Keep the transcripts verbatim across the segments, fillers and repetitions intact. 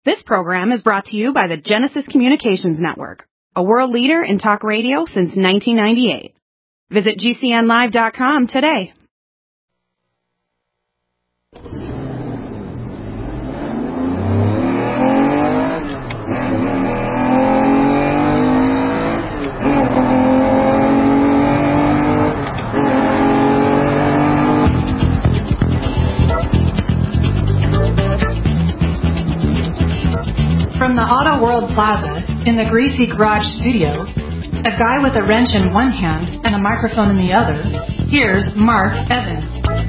This program is brought to you by the Genesis Communications Network, a world leader in talk radio since nineteen ninety-eight. Visit G C N live dot com today. From the Auto World Plaza in the Greasy Garage studio, a guy with a wrench in one hand and a microphone in the other, here's Mark Evans.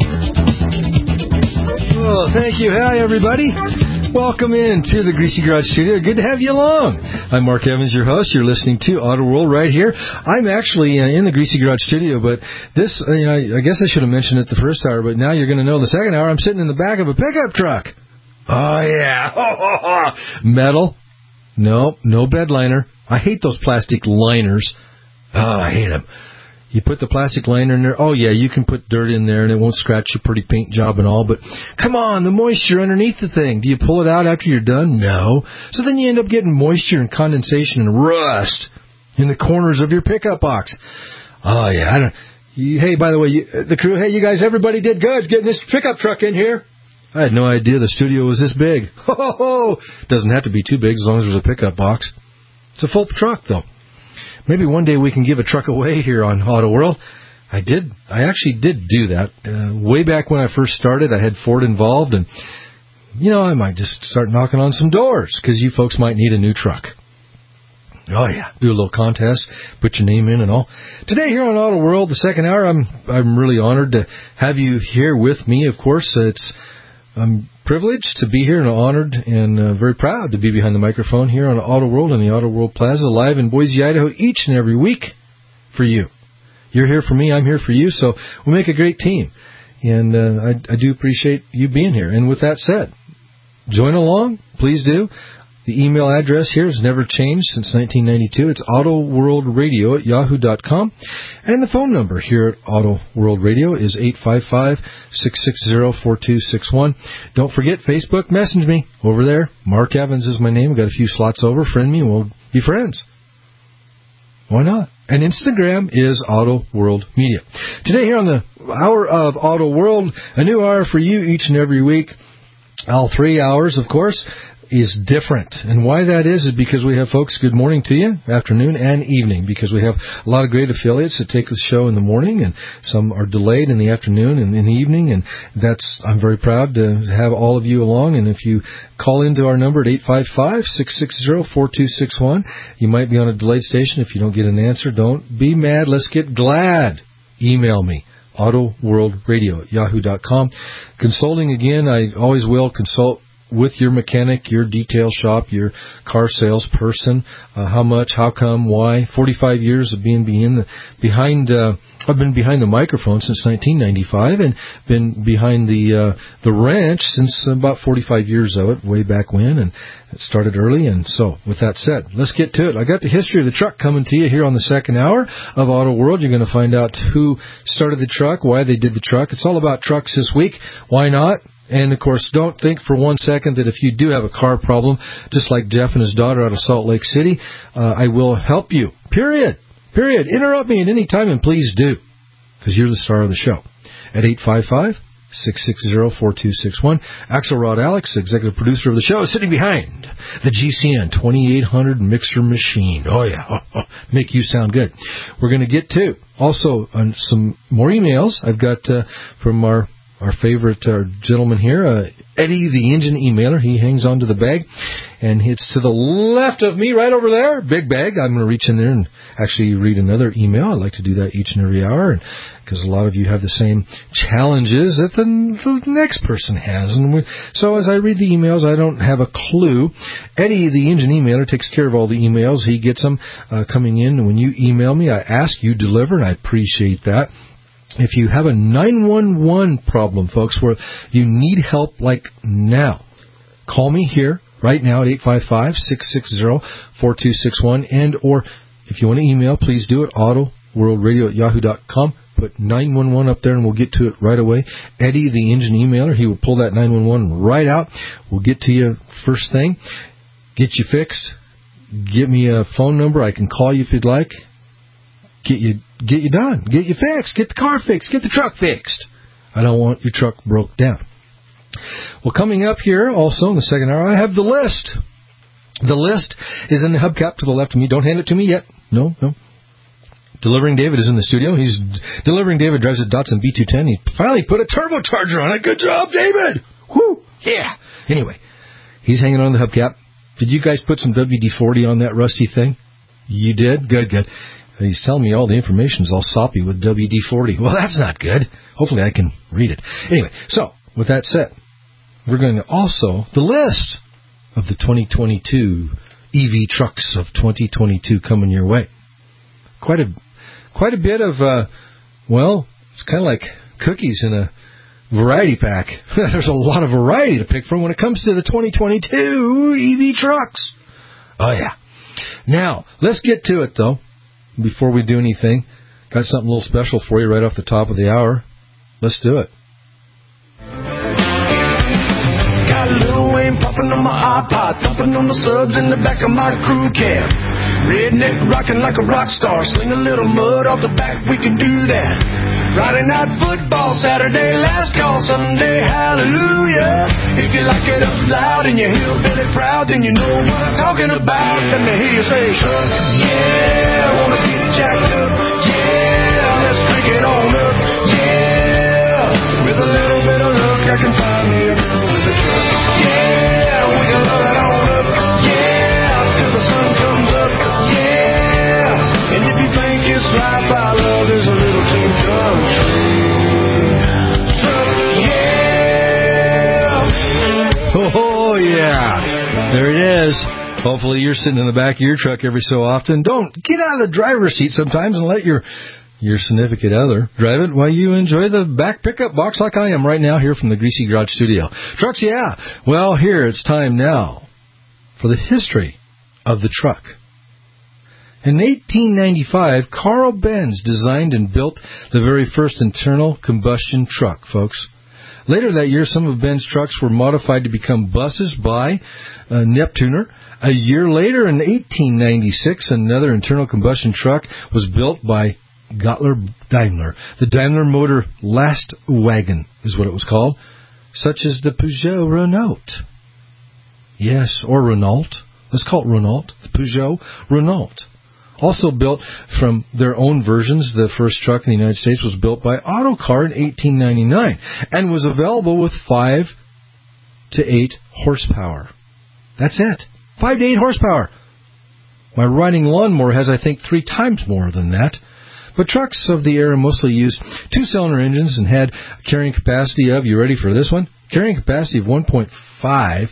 Oh, thank you. Hi, everybody. Welcome in to the Greasy Garage studio. Good to have you along. I'm Mark Evans, your host. You're listening to Auto World right here. I'm actually uh, in the Greasy Garage studio, but this, uh, you know, I guess I should have mentioned it the first hour, but now you're going to know the second hour. I'm sitting in the back of a pickup truck. Oh, yeah. Metal. Nope, no bed liner. I hate those plastic liners. Oh, I hate them. You put the plastic liner in there. Oh, yeah, you can put dirt in there, and it won't scratch your pretty paint job and all. But come on, the moisture underneath the thing. Do you pull it out after you're done? No. So then you end up getting moisture and condensation and rust in the corners of your pickup box. Oh, yeah. I don't. You, hey, by the way, you, the crew, hey, you guys, everybody did good getting this pickup truck in here. I had no idea the studio was this big. Ho, ho, ho. Doesn't have to be too big as long as there's a pickup box. It's a full truck, though. Maybe one day we can give a truck away here on Auto World. I did. I actually did do that. Uh, way back when I first started, I had Ford involved, and, you know, I might just start knocking on some doors because you folks might need a new truck. Oh, yeah. Do a little contest, put your name in and all. Today here on Auto World, the second hour, I'm I'm really honored to have you here with me. Of course, it's I'm privileged to be here and honored and uh, very proud to be behind the microphone here on Auto World in the Auto World Plaza, live in Boise, Idaho, each and every week for you. You're here for me, I'm here for you, so we make a great team. And uh, I, I do appreciate you being here. And with that said, join along, please do. The email address here has never changed since nineteen ninety-two. It's autoworldradio at yahoo dot com. And the phone number here at Auto World Radio is eight five five, six six zero, four two six one. Don't forget, Facebook, message me over there. Mark Evans is my name. We've got a few slots over. Friend me and we'll be friends. Why not? And Instagram is Auto World Media. Today here on the hour of Auto World, a new hour for you each and every week. All three hours, of course, is different. And why that is is because we have folks, good morning to you, afternoon and evening, because we have a lot of great affiliates that take the show in the morning, and some are delayed in the afternoon and in the evening, and that's, I'm very proud to have all of you along. And if you call into our number at eight five five, six six zero, four two six one, you might be on a delayed station. If you don't get an answer, don't be mad. Let's get glad. Email me. autoworldradio at yahoo dot com. Consulting, again, I always will consult with your mechanic, your detail shop, your car salesperson. Uh, how much, how come, why. forty-five years of being behind, behind uh, I've been behind the microphone since nineteen ninety-five and been behind the uh, the ranch since about forty-five years of it, way back when, and it started early. And so, with that said, let's get to it. I got the history of the truck coming to you here on the second hour of Auto World. You're going to find out who started the truck, why they did the truck. It's all about trucks this week. Why not? And, of course, don't think for one second that if you do have a car problem, just like Jeff and his daughter out of Salt Lake City, uh, I will help you. Period. Period. Interrupt me at any time, and please do, because you're the star of the show. At eight five five, six six zero, four two six one. Axelrod Alex, executive producer of the show, is sitting behind the G C N twenty-eight hundred mixer machine. Oh, yeah. Oh, oh. Make you sound good. We're going to get to also on some more emails I've got uh, from our Our favorite uh, gentleman here, uh, Eddie, the engine emailer. He hangs onto the bag, and it's to the left of me, right over there. Big bag. I'm going to reach in there and actually read another email. I like to do that each and every hour, because a lot of you have the same challenges that the, the next person has. And we, so as I read the emails, I don't have a clue. Eddie, the engine emailer, takes care of all the emails. He gets them uh, coming in. And when you email me, I ask, you deliver, and I appreciate that. If you have a nine one one problem, folks, where you need help like now, call me here right now at eight five five, six six zero, four two six one. And or if you want to email, please do it, autoworldradio at yahoo dot com. put nine one one up there, and we'll get to it right away. Eddie, the engine emailer, he will pull that nine one one right out. We'll get to you first thing, get you fixed. Give me a phone number. I can call you if you'd like. Get you get you done. Get you fixed. Get the car fixed. Get the truck fixed. I don't want your truck broke down. Well, coming up here also in the second hour, I have the list. The list is in the hubcap to the left of me. Don't hand it to me yet. No, no. Delivering David is in the studio. He's delivering David drives a Datsun B two ten. He finally put a turbocharger on it. Good job, David. Whoo, yeah. Anyway, he's hanging on the hubcap. Did you guys put some W D forty on that rusty thing? You did? Good, good. He's telling me all the information is all soppy with W D forty. Well, that's not good. Hopefully I can read it. Anyway, so, with that said, we're going to also, the list of the twenty twenty-two E V trucks of twenty twenty-two coming your way. Quite a quite a bit of, uh, well, it's kind of like cookies in a variety pack. There's a lot of variety to pick from when it comes to the twenty twenty-two E V trucks. Oh, yeah. Now, let's get to it, though, before we do anything. Got something a little special for you right off the top of the hour. Let's do it. Got Lil Wayne popping on my iPod, thumping on the subs in the back of my crew cab. Redneck rocking like a rock star, sling a little mud off the back, we can do that. Friday night football, Saturday last call, Sunday hallelujah. If you like it up loud and you're hillbilly proud, then you know what I'm talking about. Let me hear you say, truck, yeah, wanna get jacked up, yeah, let's crank it on up, yeah. With a little bit of luck, I can find me a girl with a truck, yeah, we can love it on up, yeah, till the sun comes up, yeah. And if you think it's life I love is a little too country, truck, yeah. Oh, yeah. There it is. Hopefully you're sitting in the back of your truck every so often. Don't get out of the driver's seat sometimes and let your your significant other drive it while you enjoy the back pickup box like I am right now here from the Greasy Garage Studio. Trucks, yeah. Well, here it's time now for the history of the truck. In eighteen ninety-five, Carl Benz designed and built the very first internal combustion truck, folks. Later that year, some of Ben's trucks were modified to become buses by uh, Neptuner. A year later, in eighteen ninety-six, another internal combustion truck was built by Gottlieb Daimler. The Daimler Motor Lastwagen is what it was called, such as the Peugeot Renault. Yes, or Renault. Let's call it Renault. The Peugeot Renault. Also built from their own versions, the first truck in the United States was built by Autocar in eighteen ninety-nine and was available with five to eight horsepower. That's it. Five to eight horsepower. My riding lawnmower has, I think, three times more than that. But trucks of the era mostly used two-cylinder engines and had a carrying capacity of, you ready for this one? Carrying capacity of one point five.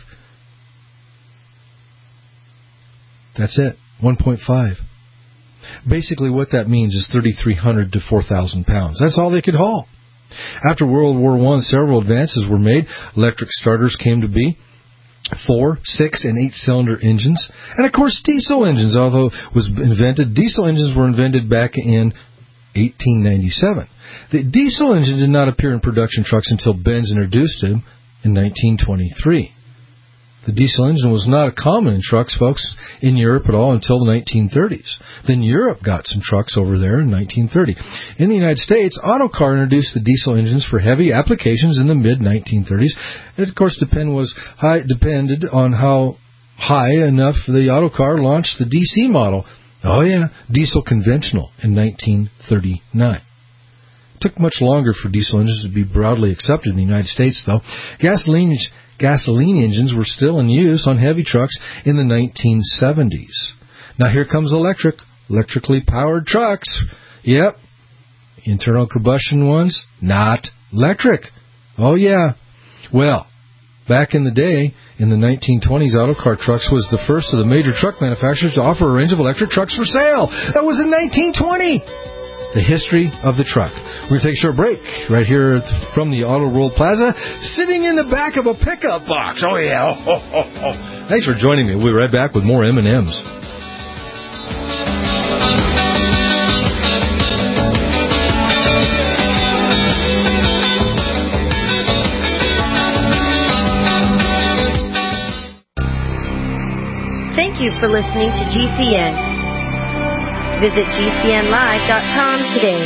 That's it. one point five. Basically what that means is thirty-three hundred to four thousand pounds. That's all they could haul. After World War One, several advances were made. Electric starters came to be. Four, six, and eight-cylinder engines. And, of course, diesel engines, although was invented, diesel engines were invented back in eighteen ninety-seven. The diesel engine did not appear in production trucks until Benz introduced him in nineteen twenty-three. The diesel engine was not common in trucks, folks, in Europe at all until the nineteen thirties. Then Europe got some trucks over there in nineteen thirty. In the United States, Autocar introduced the diesel engines for heavy applications in the mid nineteen thirties. It, of course, depend was high, depended on how high enough the Autocar launched the D C model. Oh, yeah, diesel conventional in nineteen thirty-nine. It took much longer for diesel engines to be broadly accepted in the United States, though. Gasoline Gasoline engines were still in use on heavy trucks in the nineteen seventies. Now here comes electric, electrically powered trucks. Yep, internal combustion ones, not electric. Oh yeah. Well, back in the day, in the nineteen twenties, Autocar Trucks was the first of the major truck manufacturers to offer a range of electric trucks for sale. That was in nineteen twenty. The history of the truck. We're going to take a short break right here from the Auto World Plaza, sitting in the back of a pickup box. Oh, yeah. Oh, oh, oh, oh. Thanks for joining me. We'll be right back with more M and M's. Thank you for listening to G C N. Visit G C N live dot com today.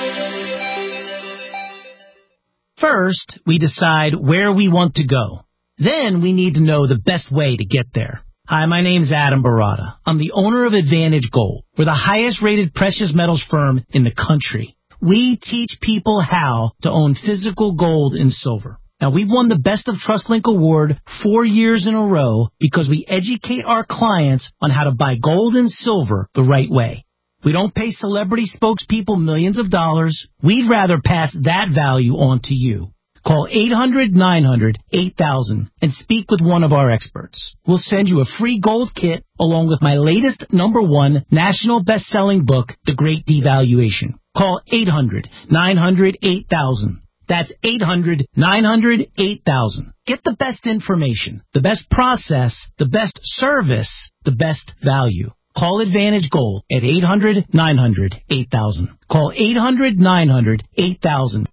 First, we decide where we want to go. Then we need to know the best way to get there. Hi, my name's Adam Barada. I'm the owner of Advantage Gold. We're the highest-rated precious metals firm in the country. We teach people how to own physical gold and silver. Now, we've won the Best of TrustLink Award four years in a row because we educate our clients on how to buy gold and silver the right way. We don't pay celebrity spokespeople millions of dollars. We'd rather pass that value on to you. Call eight hundred, nine hundred, eight thousand and speak with one of our experts. We'll send you a free gold kit along with my latest number one national best-selling book, The Great Devaluation. Call eight hundred, nine hundred, eight thousand. That's eight hundred, nine hundred, eight thousand. Get the best information, the best process, the best service, the best value. Call Advantage Gold at eight hundred, nine hundred, eight thousand. Call eight hundred, nine hundred, eight thousand.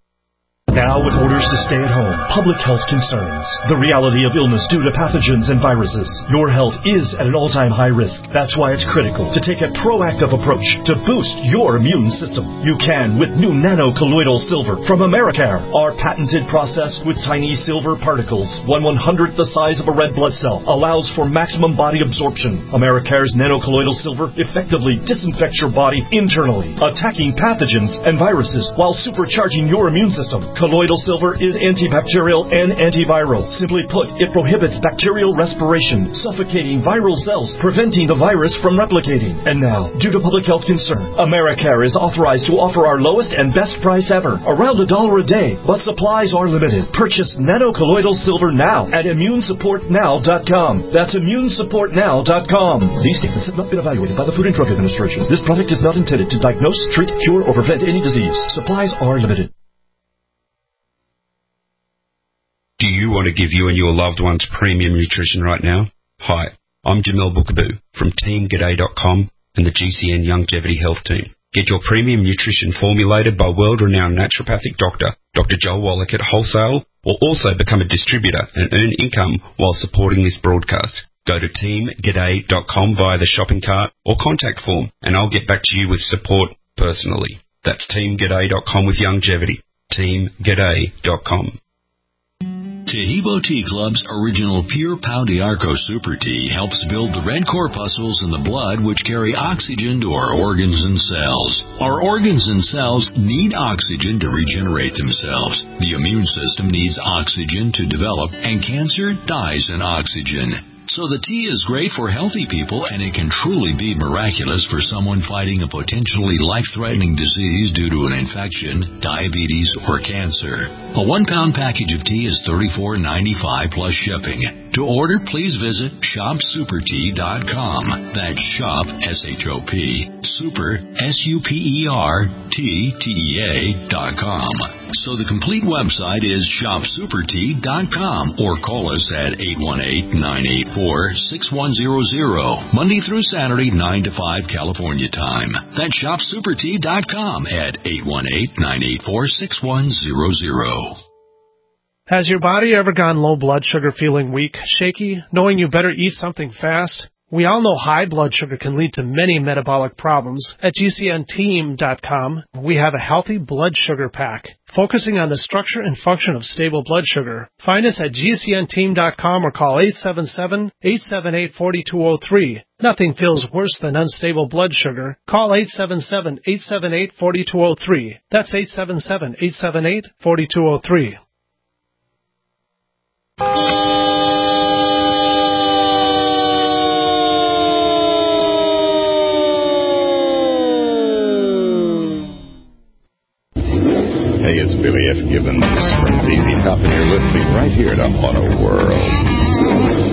Now with orders to stay at home, public health concerns, the reality of illness due to pathogens and viruses, your health is at an all-time high risk. That's why it's critical to take a proactive approach to boost your immune system. You can with new nano-colloidal silver from Americare. Our patented process with tiny silver particles, one one-hundredth the size of a red blood cell, allows for maximum body absorption. Americare's nano-colloidal silver effectively disinfects your body internally, attacking pathogens and viruses while supercharging your immune system. Colloidal silver is antibacterial and antiviral. Simply put, it prohibits bacterial respiration, suffocating viral cells, preventing the virus from replicating. And now, due to public health concern, Americare is authorized to offer our lowest and best price ever, around a dollar a day, but supplies are limited. Purchase nano-colloidal silver now at immune support now dot com. That's immune support now dot com. These statements have not been evaluated by the Food and Drug Administration. This product is not intended to diagnose, treat, cure, or prevent any disease. Supplies are limited. Do you want to give you and your loved ones premium nutrition right now? Hi, I'm Jamel Bookaboo from Team G'day dot com and the G C N Longevity Health Team. Get your premium nutrition formulated by world-renowned naturopathic doctor, Doctor Joel Wallach at wholesale, or also become a distributor and earn income while supporting this broadcast. Go to Team G'day dot com via the shopping cart or contact form, and I'll get back to you with support personally. That's Team G'day dot com with longevity. Team G'day dot com. Tahibo Tea Club's original Pure Pau d'Arco Super Tea helps build the red corpuscles in the blood which carry oxygen to our organs and cells. Our organs and cells need oxygen to regenerate themselves. The immune system needs oxygen to develop, and cancer dies in oxygen. So the tea is great for healthy people, and it can truly be miraculous for someone fighting a potentially life-threatening disease due to an infection, diabetes, or cancer. A one-pound package of tea is thirty-four ninety-five plus shipping. To order, please visit shop super tea dot com. That's shop, S H O P, super, S U P E R, T, T E A dot com. So the complete website is shop super tea dot com, or call us at eight one eight, nine eight four, six one zero zero, Monday through Saturday, nine to five California time. That's shop super tea dot com at eight one eight, nine eight four, six one zero zero. Has your body ever gone low blood sugar, feeling weak, shaky, knowing you better eat something fast? We all know high blood sugar can lead to many metabolic problems. At G C N team dot com, we have a healthy blood sugar pack, focusing on the structure and function of stable blood sugar. Find us at G C N team dot com or call eight seven seven, eight seven eight, four two zero three. Nothing feels worse than unstable blood sugar. Call eight seven seven, eight seven eight, four two zero three. That's eight seven seven, eight seven eight, four two zero three. Hey, it's Billy F. Gibbons from Z Z Top, and you're listening right here to Auto World.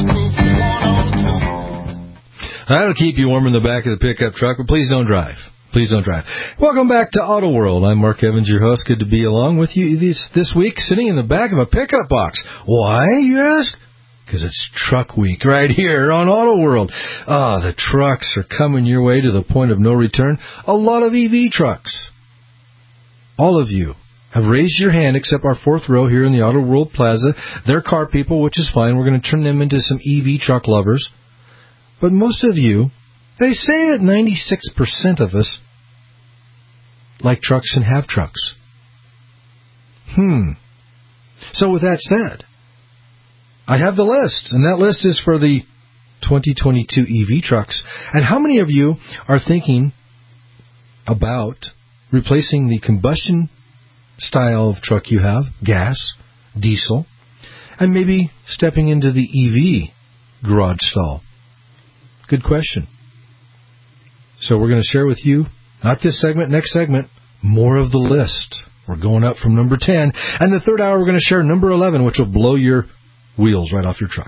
That'll keep you warm in the back of the pickup truck, but please don't drive. Please don't drive. Welcome back to Auto World. I'm Mark Evans, your host. Good to be along with you this, this week, sitting in the back of a pickup box. Why, you ask? Because it's Truck Week right here on Auto World. Ah, the trucks are coming your way to the point of no return. A lot of E V trucks. All of you have raised your hand except our fourth row here in the Auto World Plaza. They're car people, which is fine. We're going to turn them into some E V truck lovers. But most of you, they say that ninety-six percent of us like trucks and have trucks. Hmm. So with that said, I have the list, and that list is for the twenty twenty-two E V trucks. And how many of you are thinking about replacing the combustion style of truck you have, gas, diesel, and maybe stepping into the E V garage stall? Good question. So we're going to share with you, not this segment, next segment, more of the list. We're going up from number ten. And the third hour, we're going to share number eleven, which will blow your wheels right off your truck.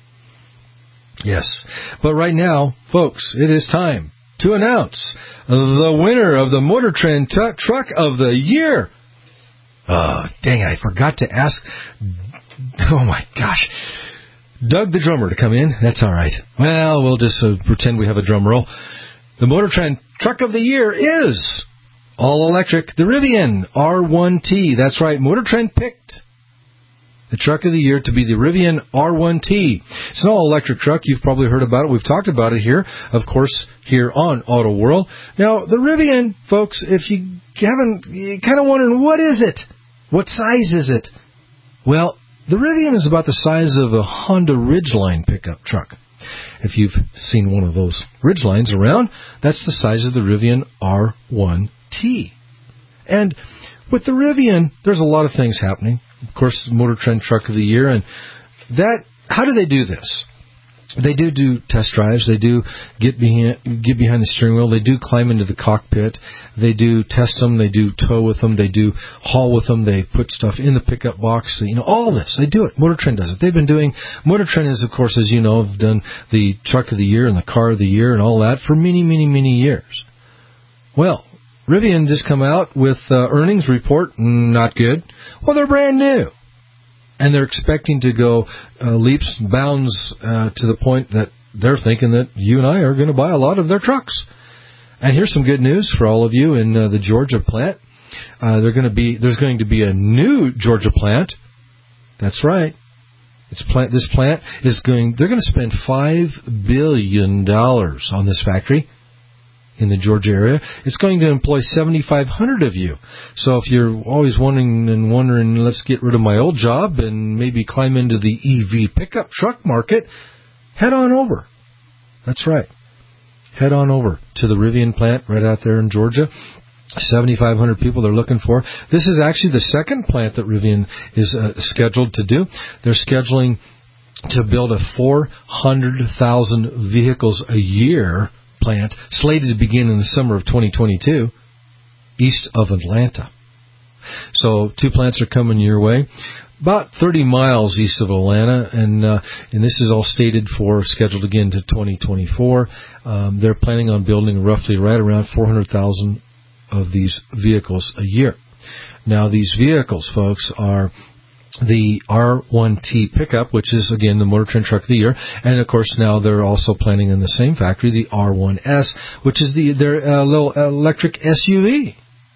Yes. But right now, folks, it is time to announce the winner of the Motor Trend t- Truck of the Year. Oh, dang, I forgot to ask. Oh, my gosh. Doug the drummer to come in. That's all right. Well, we'll just uh, pretend we have a drum roll. The Motor Trend Truck of the Year is all-electric, the Rivian R one T. That's right, Motor Trend picked the Truck of the Year to be the Rivian R one T. It's an all-electric truck. You've probably heard about it. We've talked about it here, of course, here on Auto World. Now, the Rivian, folks, if you haven't, you're kind of wondering, what is it? What size is it? Well, the Rivian is about the size of a Honda Ridgeline pickup truck. If you've seen one of those Ridgelines around, that's the size of the Rivian R one T. And with the Rivian, there's a lot of things happening. Of course, Motor Trend Truck of the Year. And that, how do they do this? They do do test drives. They do get behind, get behind the steering wheel. They do climb into the cockpit. They do test them. They do tow with them. They do haul with them. They put stuff in the pickup box. You know, all this. They do it. Motor Trend does it. They've been doing, Motor Trend is, of course, as you know, have done the Truck of the Year and the Car of the Year and all that for many, many, many years. Well, Rivian just come out with uh, earnings report. Not good. Well, they're brand new. And they're expecting to go uh, leaps and bounds uh, to the point that they're thinking that you and I are going to buy a lot of their trucks. And here's some good news for all of you in uh, the Georgia plant. Uh, they're going to be there's going to be a new Georgia plant. That's right. It's plant. This plant is going. They're going to spend five billion dollars on this factory in the Georgia area. It's going to employ seventy-five hundred of you. So if you're always wondering and wondering, let's get rid of my old job and maybe climb into the E V pickup truck market, head on over. That's right. Head on over to the Rivian plant right out there in Georgia. seventy-five hundred people they're looking for. This is actually the second plant that Rivian is uh, scheduled to do. They're scheduling to build a four hundred thousand vehicles a year plant slated to begin in the summer of twenty twenty-two east of Atlanta. So two plants are coming your way, about thirty miles east of Atlanta, and uh, and this is all stated for scheduled again to twenty twenty-four. Um, they're planning on building roughly right around four hundred thousand of these vehicles a year. Now these vehicles, folks, are the R one T pickup, which is, again, the Motor Trend Truck of the Year. And, of course, now they're also planning in the same factory the R one S, which is the their uh, little electric S U V.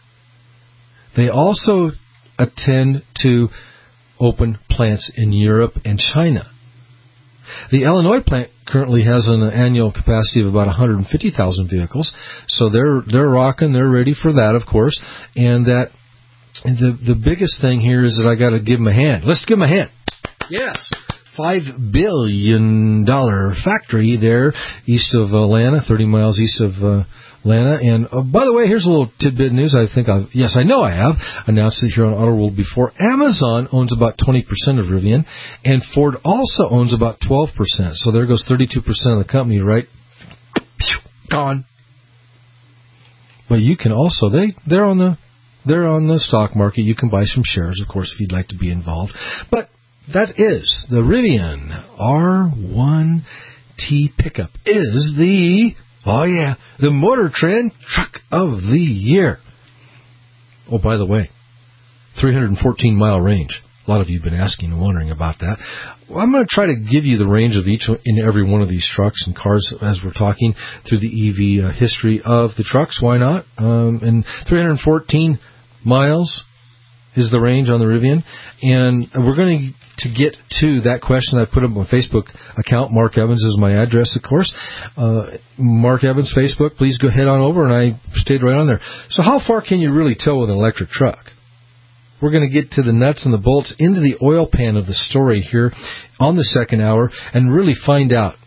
They also attend to open plants in Europe and China. The Illinois plant currently has an annual capacity of about one hundred fifty thousand vehicles. So they're they're rocking. They're ready for that, of course. And that And the the biggest thing here is that I got to give them a hand. Let's give them a hand. Yes. Five billion dollar factory there east of Atlanta, thirty miles east of uh, Atlanta. And uh, by the way, here's a little tidbit news. I think I've, yes, I know I have announced it here on Auto World before. Amazon owns about twenty percent of Rivian, and Ford also owns about twelve percent. So there goes thirty-two percent of the company, right? Gone. But you can also, they, they're on the, They're on the stock market. You can buy some shares, of course, if you'd like to be involved. But that is the Rivian R one T pickup is the, oh yeah, the Motor Trend Truck of the year. Oh, by the way, three hundred fourteen mile range. A lot of you have been asking and wondering about that. Well, I'm going to try to give you the range of each and every one of these trucks and cars as we're talking through the E V uh, history of the trucks. Why not? Um, and three hundred fourteen miles is the range on the Rivian. And we're going to get to that question. I put up on my Facebook account. Mark Evans is my address, of course. Uh, Mark Evans Facebook. Please go head on over. And I stayed right on there. So how far can you really tow with an electric truck? We're going to get to the nuts and the bolts, into the oil pan of the story here on the second hour, and really find out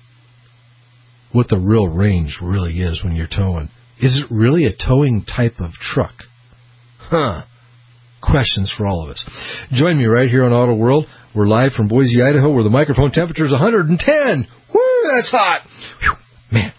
what the real range really is when you're towing. Is it really a towing type of truck? Huh. Questions for all of us. Join me right here on Auto World. We're live from Boise, Idaho, where the microphone temperature is one hundred ten. Woo, that's hot. Whew, man,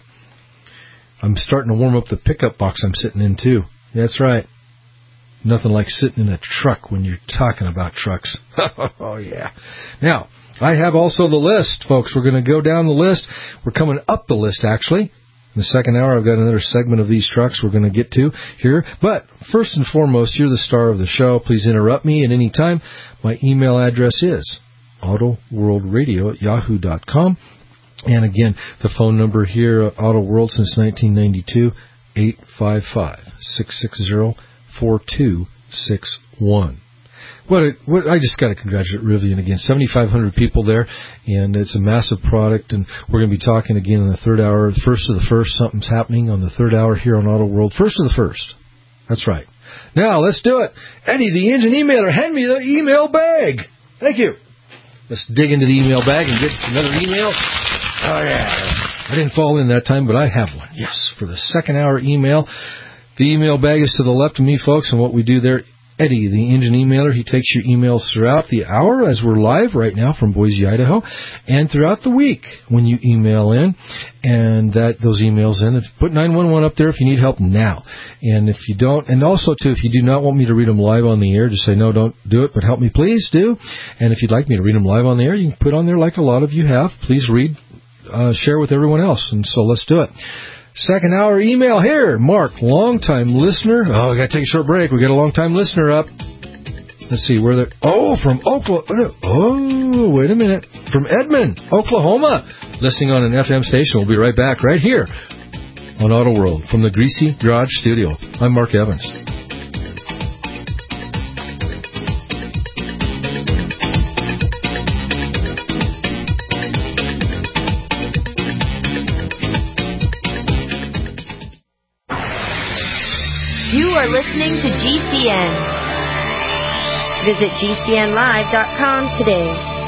I'm starting to warm up the pickup box I'm sitting in, too. That's right. Nothing like sitting in a truck when you're talking about trucks. Oh, yeah. Now, I have also the list, folks. We're going to go down the list. We're coming up the list, actually. In the second hour, I've got another segment of these trucks we're going to get to here. But first and foremost, you're the star of the show. Please interrupt me at any time. My email address is autoworldradio at yahoo dot com. And again, the phone number here at Auto World since nineteen ninety-two, eight five five, six six zero, four two six one. What, a, what I just got to congratulate Rivian again. seventy-five hundred people there, and it's a massive product. And we're going to be talking again in the third hour. First of the first, something's happening on the third hour here on Auto World. First of the first. That's right. Now, let's do it. Eddie, the engine emailer, hand me the email bag. Thank you. Let's dig into the email bag and get another email. Oh, yeah. I didn't fall in that time, but I have one. Yes, for the second hour email. The email bag is to the left of me, folks, and what we do there, Eddie, the engine emailer, he takes your emails throughout the hour as we're live right now from Boise, Idaho, and throughout the week when you email in, and that those emails in. Put nine one one up there if you need help now. And if you don't, and also, too, if you do not want me to read them live on the air, just say, no, don't do it, but help me, please do. And if you'd like me to read them live on the air, you can put on there like a lot of you have. Please read, uh, share with everyone else, and so let's do it. Second hour email here. Mark, long-time listener. Oh, I got to take a short break. We got a long-time listener up. Let's see, where the... Oh, from Oklahoma. Oh, wait a minute. From Edmond, Oklahoma. Listening on an F M station. We'll be right back right here on Auto World from the Greasy Garage Studio. I'm Mark Evans. You are listening to G C N. Visit G C N live dot com today.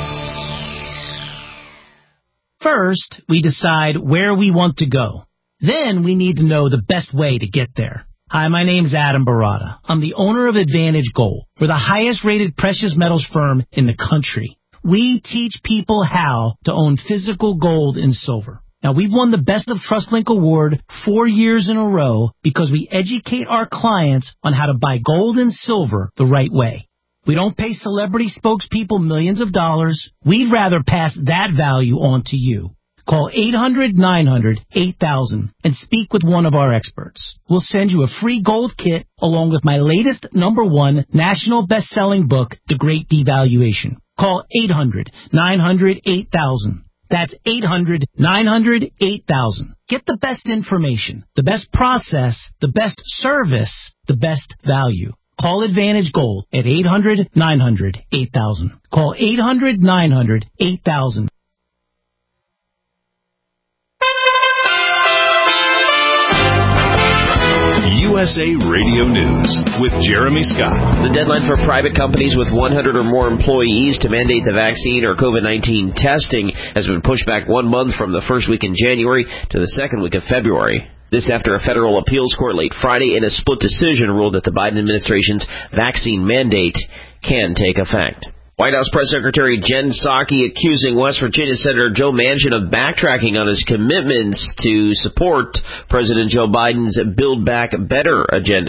First, we decide where we want to go. Then we need to know the best way to get there. Hi, my name's Adam Barada. I'm the owner of Advantage Gold. We're the highest rated precious metals firm in the country. We teach people how to own physical gold and silver. Now, we've won the Best of TrustLink Award four years in a row because we educate our clients on how to buy gold and silver the right way. We don't pay celebrity spokespeople millions of dollars. We'd rather pass that value on to you. Call eight hundred, nine hundred, eight thousand and speak with one of our experts. We'll send you a free gold kit along with my latest number one national best-selling book, The Great Devaluation. Call eight hundred, nine hundred, eight thousand. That's eight hundred, nine hundred, eight thousand. Get the best information, the best process, the best service, the best value. Call Advantage Gold at eight hundred, nine hundred, eight thousand. Call eight hundred, nine hundred, eight thousand. U S A Radio News with Jeremy Scott. The deadline for private companies with one hundred or more employees to mandate the vaccine or COVID nineteen testing has been pushed back one month from the first week in January to the second week of February. This after a federal appeals court late Friday in a split decision ruled that the Biden administration's vaccine mandate can take effect. White House Press Secretary Jen Psaki accusing West Virginia Senator Joe Manchin of backtracking on his commitments to support President Joe Biden's Build Back Better agenda.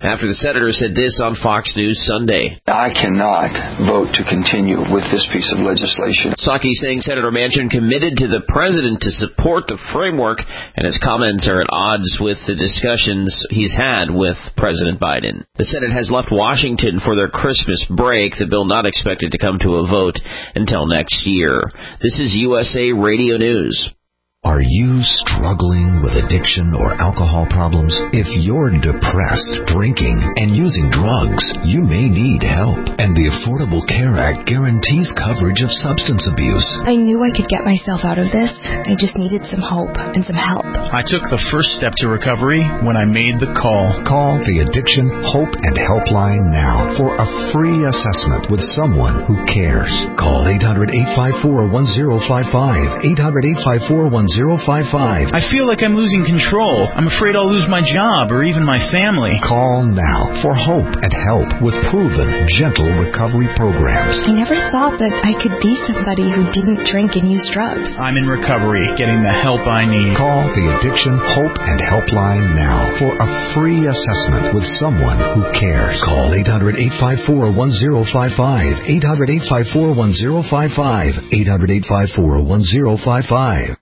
after the senator said this on Fox News Sunday. I cannot vote to continue with this piece of legislation. Psaki saying Senator Manchin committed to the president to support the framework, and his comments are at odds with the discussions he's had with President Biden. The Senate has left Washington for their Christmas break, the bill not expected to come to a vote until next year. This is U S A Radio News. Are you struggling with addiction or alcohol problems? If you're depressed, drinking, and using drugs, you may need help. And the Affordable Care Act guarantees coverage of substance abuse. I knew I could get myself out of this. I just needed some hope and some help. I took the first step to recovery when I made the call. Call the Addiction Hope and Helpline now for a free assessment with someone who cares. Call eight hundred, eight five four, one zero five five, eight hundred, eight five four, one zero five five. I feel like I'm losing control. I'm afraid I'll lose my job or even my family. Call now for hope and help with proven, gentle recovery programs. I never thought that I could be somebody who didn't drink and use drugs. I'm in recovery, getting the help I need. Call the Addiction Hope and Helpline now for a free assessment with someone who cares. Call eight hundred, eight five four, one zero five five, eight hundred, eight five four, one zero five five, eight hundred, eight five four, one zero five five.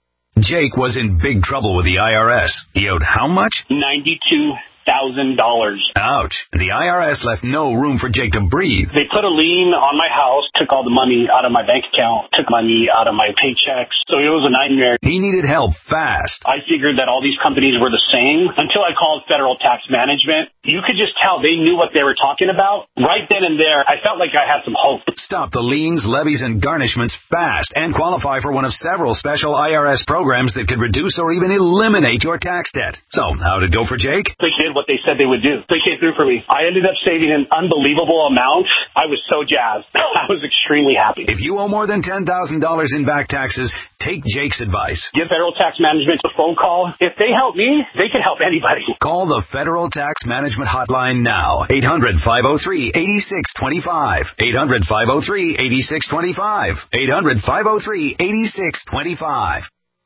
Jake was in big trouble with the I R S. He owed how much? ninety-two thousand dollars. Ouch. The I R S left no room for Jake to breathe. They put a lien on my house, took all the money out of my bank account, took money out of my paychecks. So it was a nightmare. He needed help fast. I figured that all these companies were the same until I called Federal Tax Management. You could just tell they knew what they were talking about. Right then and there, I felt like I had some hope. Stop the liens, levies, and garnishments fast and qualify for one of several special I R S programs that could reduce or even eliminate your tax debt. So, how'd it go for Jake? They did what they said they would do. They came through for me. I ended up saving an unbelievable amount. I was so jazzed. I was extremely happy. If you owe more than ten thousand dollars in back taxes, take Jake's advice. Give Federal Tax Management a phone call. If they help me, they can help anybody. Call the Federal Tax Management Hotline now. eight hundred, five oh three, eight six two five. eight hundred, five oh three, eight six two five. eight hundred, five oh three, eight six two five.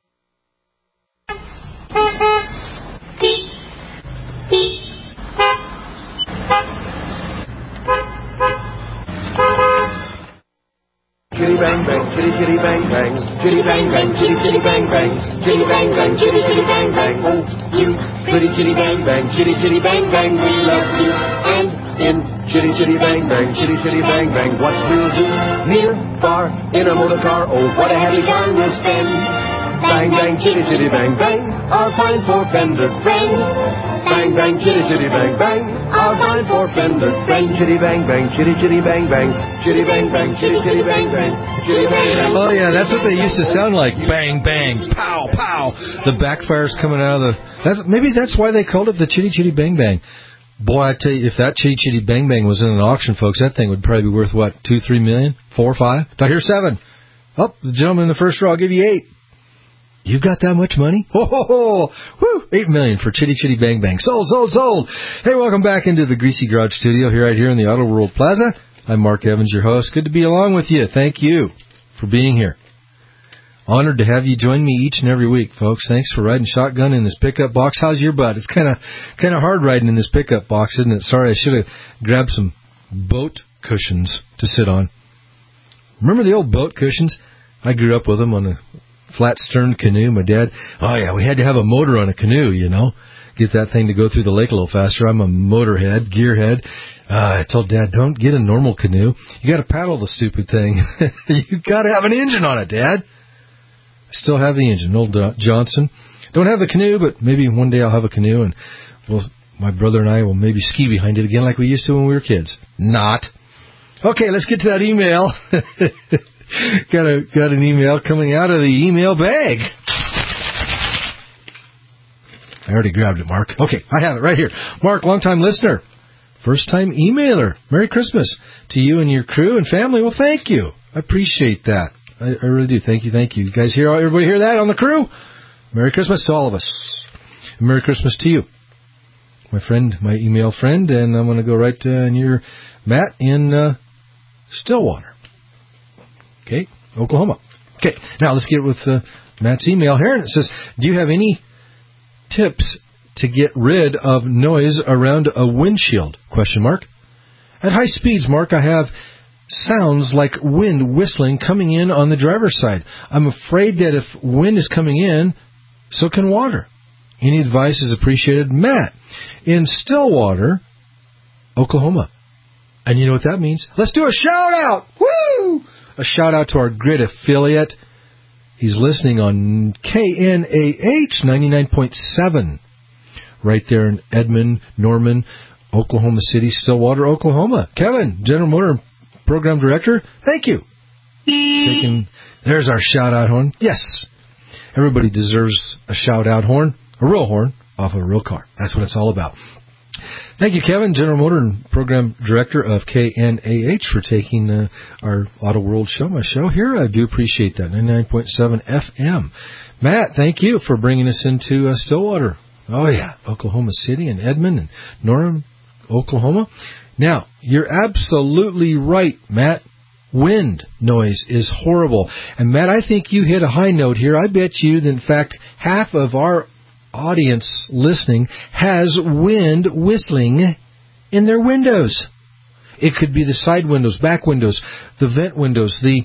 Chitty bang bang, chitty chitty bang bang, chitty bang bang, chitty chitty bang bang, chitty bang bang, chitty chitty bang bang. Oh, you pretty chitty bang bang, chitty chitty bang bang, we love you. And in chitty chitty bang bang, chitty chitty bang bang, what we'll do, near, far, in a motor car, oh what a happy time we'll spend. Bang bang, chitty chitty bang bang, our fine four fender friend. Bang bang, chitty chitty bang bang, our fine four fender friend. Chitty bang bang, chitty chitty bang bang, chitty bang bang, chitty chitty bang bang, chitty bang bang. Oh yeah, that's what they used to sound like. Bang bang, pow pow. The backfires coming out of the. That's, maybe that's why they called it the chitty chitty bang bang. Boy, I tell you, if that chitty chitty bang bang was in an auction, folks, that thing would probably be worth what, two, three million, four, five. I hear seven. Oh, the gentleman in the first row, I'll give you eight. You got that much money? Ho, ho, ho. Woo! Eight million for Chitty Chitty Bang Bang. Sold, sold, sold. Hey, welcome back into the Greasy Garage studio here right here in the Auto World Plaza. I'm Mark Evans, your host. Good to be along with you. Thank you for being here. Honored to have you join me each and every week, folks. Thanks for riding shotgun in this pickup box. How's your butt? It's kind of kind of hard riding in this pickup box, isn't it? Sorry, I should have grabbed some boat cushions to sit on. Remember the old boat cushions? I grew up with them on a flat-stern canoe. My dad, oh yeah, we had to have a motor on a canoe, you know, get that thing to go through the lake a little faster. I'm a motorhead, gearhead. Uh, I told Dad, don't get a normal canoe. You got to paddle the stupid thing. You got to have an engine on it, Dad. I still have the engine, old uh, Johnson. Don't have the canoe, but maybe one day I'll have a canoe, and we'll, my brother and I will maybe ski behind it again like we used to when we were kids. Not. Okay, let's get to that email. Got a got an email coming out of the email bag. I already grabbed it, Mark. Okay, I have it right here. Mark, long-time listener, first-time emailer. Merry Christmas to you and your crew and family. Well, thank you. I appreciate that. I, I really do. Thank you, thank you. You guys hear? Everybody hear that on the crew? Merry Christmas to all of us. And Merry Christmas to you, my friend, my email friend. And I'm going to go right uh, near Matt in uh, Stillwater. Okay, Oklahoma. Okay, now let's get with uh, Matt's email here. And it says, do you have any tips to get rid of noise around a windshield? Question mark. At high speeds, Mark, I have sounds like wind whistling coming in on the driver's side. I'm afraid that if wind is coming in, so can water. Any advice is appreciated. Matt, in Stillwater, Oklahoma. And you know what that means? Let's do a shout-out! Woo! A shout-out to our great affiliate. He's listening on K N A H ninety-nine point seven. Right there in Edmond, Norman, Oklahoma City, Stillwater, Oklahoma. Kevin, General Motor Program Director, thank you. Taking, there's our shout-out horn. Yes. Everybody deserves a shout-out horn, a real horn, off of a real car. That's what it's all about. Thank you, Kevin, General Motor and Program Director of K N A H, for taking uh, our Auto World show, my show here. I do appreciate that. ninety-nine point seven F M. Matt, thank you for bringing us into uh, Stillwater. Oh, yeah, Oklahoma City and Edmond and Norman, Oklahoma. Now, you're absolutely right, Matt. Wind noise is horrible. And, Matt, I think you hit a high note here. I bet you that, in fact, half of our audience listening has wind whistling in their windows. It could be the side windows, back windows, the vent windows, the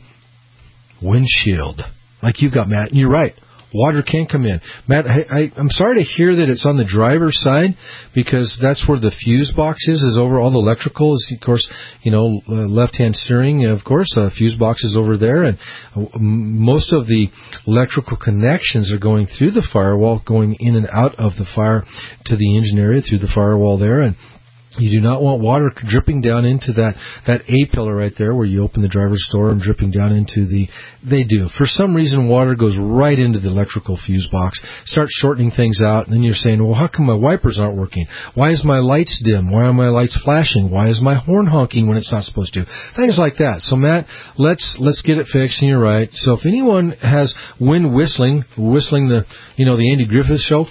windshield, like you've got, Matt. And you're right. Water can come in. Matt, I, I, I'm sorry to hear that it's on the driver's side, because that's where the fuse box is, is over all the electrical. Is, of course, you know, uh, left-hand steering, of course, uh, fuse box is over there, and uh, most of the electrical connections are going through the firewall, going in and out of the fire to the engine area through the firewall there, and you do not want water dripping down into that, that A-pillar right there where you open the driver's door and dripping down into the... They do. For some reason, water goes right into the electrical fuse box, starts shortening things out, and then you're saying, well, how come my wipers aren't working? Why is my lights dim? Why are my lights flashing? Why is my horn honking when it's not supposed to? Things like that. So, Matt, let's let's get it fixed, and you're right. So if anyone has wind whistling, whistling the, you know, the Andy Griffith Show...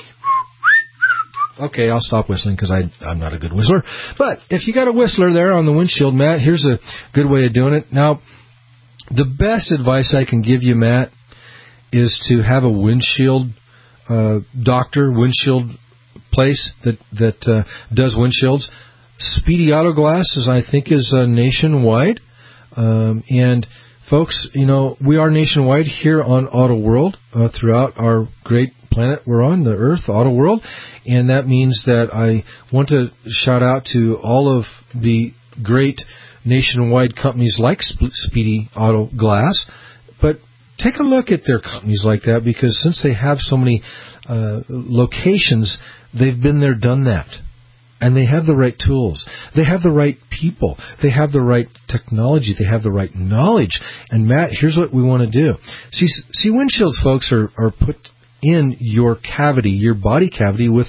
Okay, I'll stop whistling because I'm not a good whistler. But if you got a whistler there on the windshield, Matt, here's a good way of doing it. Now, the best advice I can give you, Matt, is to have a windshield uh, doctor, windshield place that that uh, does windshields. Speedy Auto Glass, I think, is uh, nationwide. Um, and, folks, you know, we are nationwide here on Auto World uh, throughout our great planet we're on, the Earth, Auto World, and that means that I want to shout out to all of the great nationwide companies like Speedy Auto Glass, but take a look at their companies like that, because since they have so many uh, locations, they've been there, done that. And they have the right tools. They have the right people. They have the right technology. They have the right knowledge. And, Matt, here's what we want to do. See, see, windshields, folks, are, are put in your cavity, your body cavity, with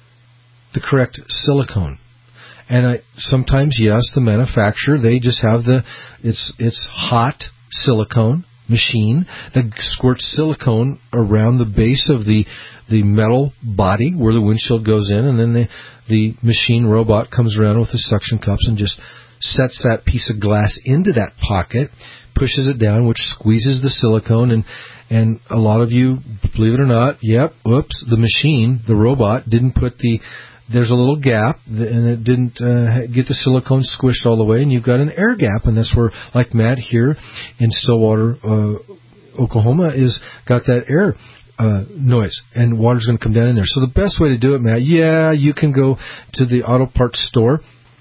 the correct silicone. And I, sometimes, yes, the manufacturer, they just have the, it's it's hot silicone machine that squirts silicone around the base of the the metal body where the windshield goes in, and then the, the machine robot comes around with the suction cups and just sets that piece of glass into that pocket, pushes it down, which squeezes the silicone, and And a lot of you, believe it or not, yep, whoops, the machine, the robot, didn't put the, there's a little gap, and it didn't uh, get the silicone squished all the way, and you've got an air gap, and that's where, like Matt here in Stillwater, uh, Oklahoma, is got that air uh, noise, and water's going to come down in there. So the best way to do it, Matt, yeah, you can go to the auto parts store.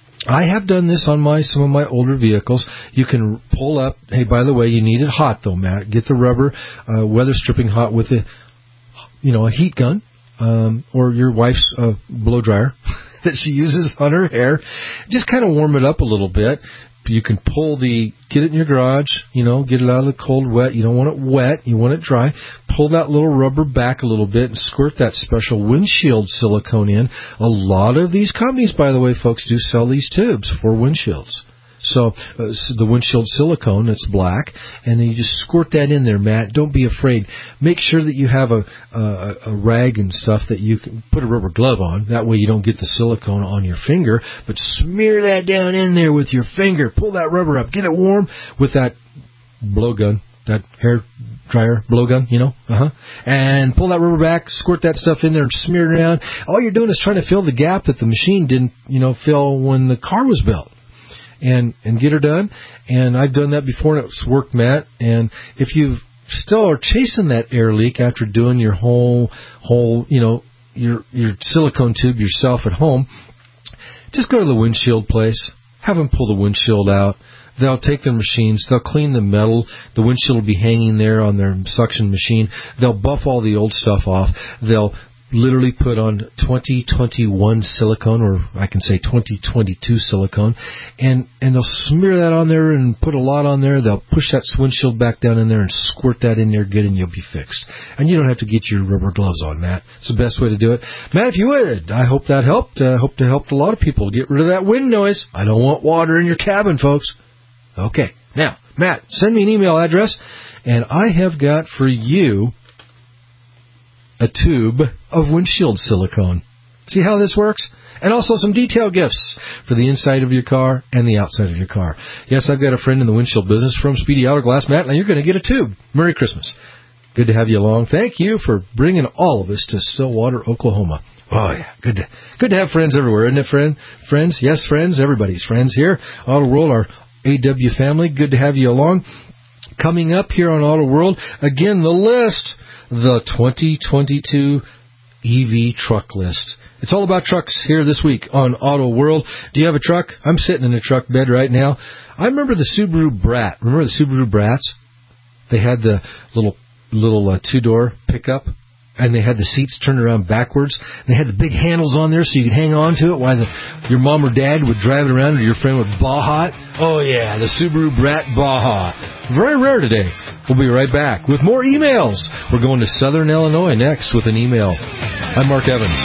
I have done this on my some of my older vehicles. You can pull up. Hey, by the way, you need it hot though, Matt. Get the rubber uh, weather stripping hot with a, you know, a heat gun, um, or your wife's uh, blow dryer that she uses on her hair. Just kind of warm it up a little bit. You can pull the, get it in your garage, you know, get it out of the cold wet. You don't want it wet. You want it dry. Pull that little rubber back a little bit and squirt that special windshield silicone in. A lot of these companies, by the way, folks, do sell these tubes for windshields. So, uh, so the windshield silicone, it's black, and then you just squirt that in there, Matt. Don't be afraid. Make sure that you have a, a, a rag and stuff that you can put a rubber glove on. That way you don't get the silicone on your finger, but smear that down in there with your finger. Pull that rubber up. Get it warm with that blow gun, that hair dryer, blowgun, you know, uh-huh, and pull that rubber back, squirt that stuff in there and smear it around. All you're doing is trying to fill the gap that the machine didn't, you know, fill when the car was built. And, and get her done. And I've done that before, and it's worked, Matt. And if you still are chasing that air leak after doing your whole, whole, you know, your, your silicone tube yourself at home, just go to the windshield place. Have them pull the windshield out. They'll take their machines. They'll clean the metal. The windshield will be hanging there on their suction machine. They'll buff all the old stuff off. They'll literally put on twenty twenty-one silicone, or I can say twenty twenty-two silicone, and, and they'll smear that on there and put a lot on there. They'll push that windshield back down in there and squirt that in there good, and you'll be fixed. And you don't have to get your rubber gloves on, Matt. It's the best way to do it. Matt, if you would, I hope that helped. I uh, hope to help a lot of people get rid of that wind noise. I don't want water in your cabin, folks. Okay. Now, Matt, send me an email address, and I have got for you a tube of windshield silicone. See how this works? And also some detail gifts for the inside of your car and the outside of your car. Yes, I've got a friend in the windshield business from Speedy Auto Glass, Matt, and you're going to get a tube. Merry Christmas. Good to have you along. Thank you for bringing all of us to Stillwater, Oklahoma. Oh, yeah. Good to, good to have friends everywhere, isn't it, friend? Friends? Yes, friends. Everybody's friends here. Auto World, our A W family. Good to have you along. Coming up here on Auto World, again, the list. The twenty twenty-two E V truck list. It's all about trucks here this week on Auto World. Do you have a truck? I'm sitting in a truck bed right now. I remember the Subaru Brat. Remember the Subaru Brats? They had the little little uh, two-door pickup, and they had the seats turned around backwards. And they had the big handles on there so you could hang on to it while the, your mom or dad would drive it around, or your friend would baja it. Oh, yeah, the Subaru Brat Baja. Very rare today. We'll be right back with more emails. We're going to Southern Illinois next with an email. I'm Mark Evans.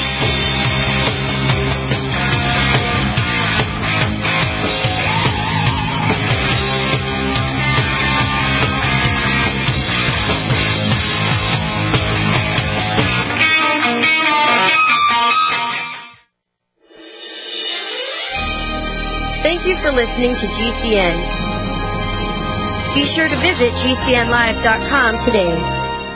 Thank you for listening to G C N. Be sure to visit G C N live dot com today.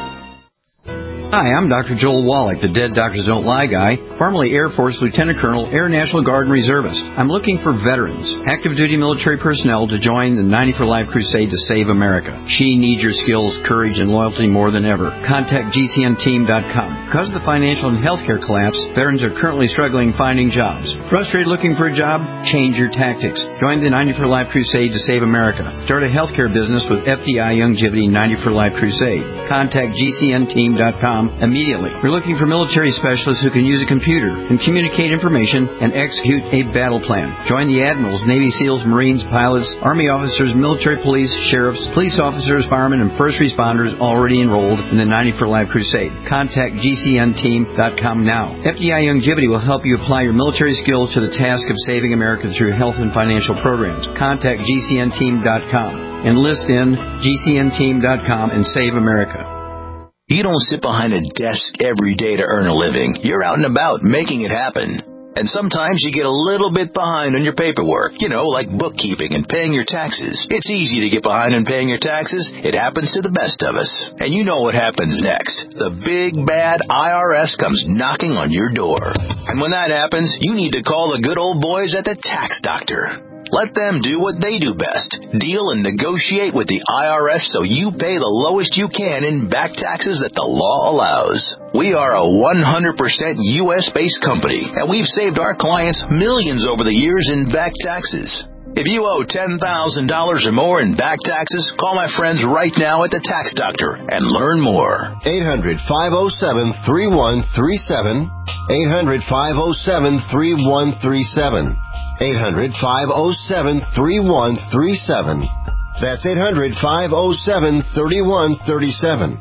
Hi, I'm Doctor Joel Wallach, the Dead Doctors Don't Lie guy, formerly Air Force Lieutenant Colonel, Air National Guard and Reservist. I'm looking for veterans, active duty military personnel to join the ninety for Life crusade to save America. She needs your skills, courage, and loyalty more than ever. Contact G C N team dot com. Because of the financial and healthcare collapse, veterans are currently struggling finding jobs. Frustrated looking for a job? Change your tactics. Join the ninety for Life crusade to save America. Start a healthcare business with F D I Youngevity ninety for Life crusade. Contact G C N team dot com immediately. We're looking for military specialists who can use a computer and communicate information and execute a battle plan. Join the admirals, Navy SEALs, Marines, pilots, Army officers, military police, sheriffs, police officers, firemen, and first responders already enrolled in the ninety for Life crusade. Contact G C N team dot com now. F D I Youngevity will help you apply your military skills to the task of saving America through health and financial programs. Contact G C N team dot com. Enlist in G C N team dot com and save America. You don't sit behind a desk every day to earn a living. You're out and about making it happen. And sometimes you get a little bit behind on your paperwork, you know, like bookkeeping and paying your taxes. It's easy to get behind on paying your taxes. It happens to the best of us. And you know what happens next. The big, bad I R S comes knocking on your door. And when that happens, you need to call the good old boys at the Tax Doctor. Let them do what they do best. Deal and negotiate with the I R S so you pay the lowest you can in back taxes that the law allows. We are a one hundred percent U S based company, and we've saved our clients millions over the years in back taxes. If you owe ten thousand dollars or more in back taxes, call my friends right now at the Tax Doctor and learn more. eight hundred, five oh seven, three one three seven. eight hundred, five oh seven, three one three seven. eight hundred, five oh seven, three one three seven. That's eight hundred, five oh seven, three one three seven.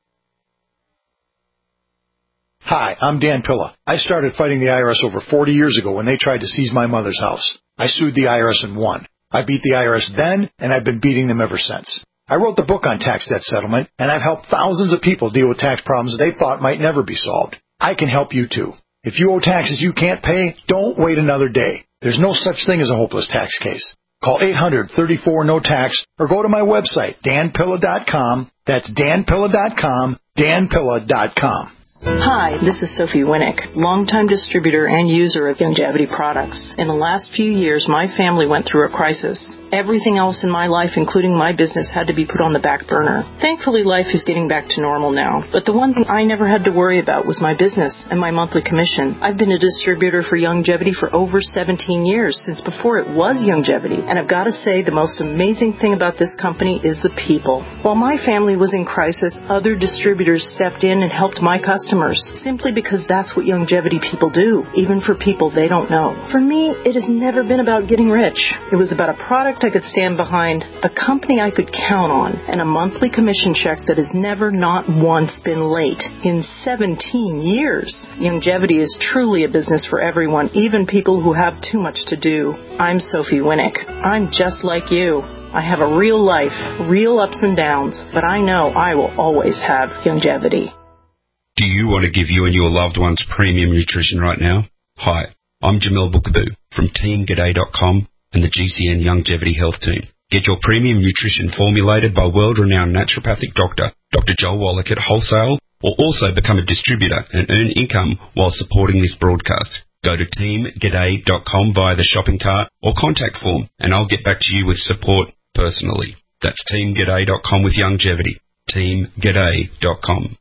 Hi, I'm Dan Pilla. I started fighting the I R S over forty years ago when they tried to seize my mother's house. I sued the I R S and won. I beat the I R S then, and I've been beating them ever since. I wrote the book on tax debt settlement, and I've helped thousands of people deal with tax problems they thought might never be solved. I can help you too. If you owe taxes you can't pay, don't wait another day. There's no such thing as a hopeless tax case. Call eight hundred, thirty-four, no tax or go to my website, dan pilla dot com. That's dan pilla dot com, dan pilla dot com. Hi, this is Sophie Winnick, longtime distributor and user of Youngevity products. In the last few years, my family went through a crisis. Everything else in my life, including my business, had to be put on the back burner. Thankfully, life is getting back to normal now. But the one thing I never had to worry about was my business and my monthly commission. I've been a distributor for Youngevity for over seventeen years, since before it was Youngevity. And I've got to say, the most amazing thing about this company is the people. While my family was in crisis, other distributors stepped in and helped my customers, simply because that's what Youngevity people do, even for people they don't know. For me, it has never been about getting rich. It was about a product I could stand behind, a company I could count on, and a monthly commission check that has never not once been late in seventeen years. Youngevity is truly a business for everyone, even people who have too much to do. I'm Sophie Winnick. I'm just like you. I have a real life, real ups and downs, but I know I will always have Youngevity. Do you want to give you and your loved ones premium nutrition right now? Hi, I'm Jamel Bookaboo from team g'day dot com and the G C N Youngevity Health Team. Get your premium nutrition formulated by world-renowned naturopathic doctor, Doctor Joel Wallach at wholesale, or also become a distributor and earn income while supporting this broadcast. Go to team g'day dot com via the shopping cart or contact form, and I'll get back to you with support personally. That's team g'day dot com with Youngevity. team g'day dot com.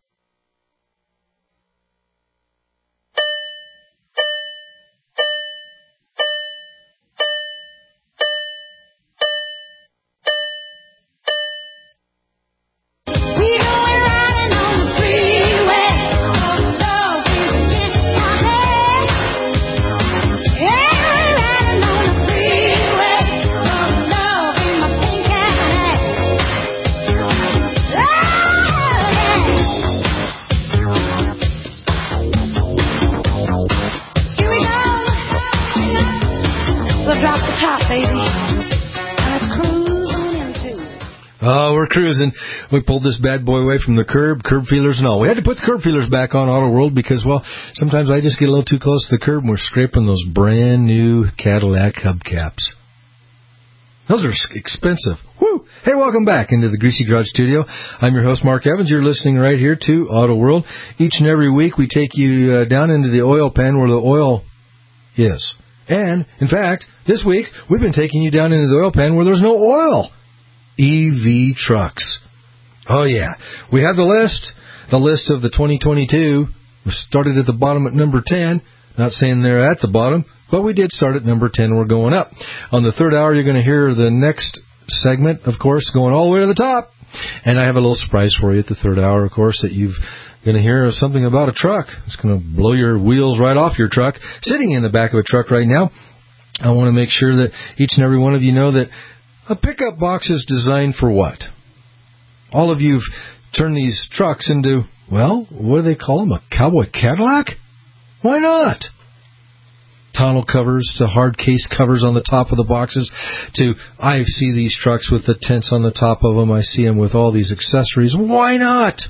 Oh, we're cruising. We pulled this bad boy away from the curb, curb feelers and all. We had to put the curb feelers back on Auto World because, well, sometimes I just get a little too close to the curb and we're scraping those brand new Cadillac hubcaps. Those are expensive. Woo! Hey, welcome back into the Greasy Garage Studio. I'm your host, Mark Evans. You're listening right here to Auto World. Each and every week we take you uh, down into the oil pan where the oil is. And, in fact, this week we've been taking you down into the oil pan where there's no oil. E V trucks. Oh, yeah. We have the list. The list of the twenty twenty-two. We started at the bottom at number ten. Not saying they're at the bottom, but we did start at number ten. We're going up. On the third hour, you're going to hear the next segment, of course, going all the way to the top. And I have a little surprise for you at the third hour, of course, that you're going to hear something about a truck. It's going to blow your wheels right off your truck. Sitting in the back of a truck right now, I want to make sure that each and every one of you know that a pickup box is designed for what? All of you've turned these trucks into, well, what do they call them? A cowboy Cadillac? Why not? Tonneau covers to hard case covers on the top of the boxes to, I see these trucks with the tents on the top of them. I see them with all these accessories. Why not?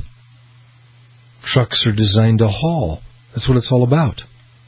Trucks are designed to haul. That's what it's all about.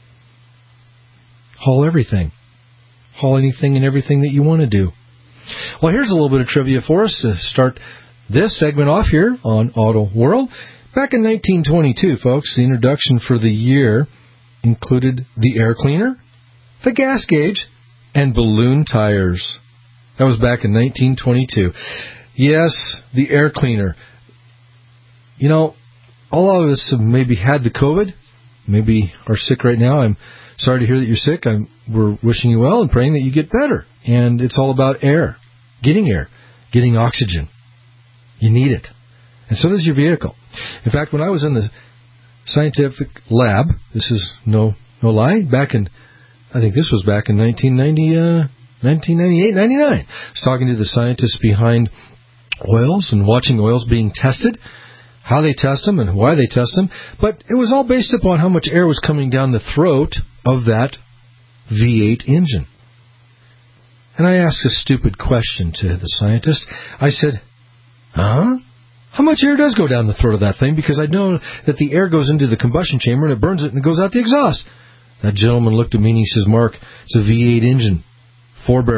Haul everything. Haul anything and everything that you want to do. Well, here's a little bit of trivia for us to start this segment off here on Auto World. Back in nineteen twenty-two, folks, the introduction for the year included the air cleaner, the gas gauge, and balloon tires. That was back in nineteen twenty-two. Yes, the air cleaner. You know, all of us have maybe had the COVID, maybe are sick right now. I'm sorry to hear that you're sick. I'm, we're wishing you well and praying that you get better. And it's all about air, getting air, getting oxygen. You need it. And so does your vehicle. In fact, when I was in the scientific lab, this is no no lie, back in, I think this was back in nineteen ninety, uh, nineteen ninety-eight, ninety-nine. I was talking to the scientists behind oils and watching oils being tested, how they test them and why they test them. But it was all based upon how much air was coming down the throat of that V eight engine. And I asked a stupid question to the scientist. I said, huh? How much air does go down the throat of that thing? Because I know that the air goes into the combustion chamber and it burns it and it goes out the exhaust. That gentleman looked at me and he says, Mark, it's a V eight engine, four barrel.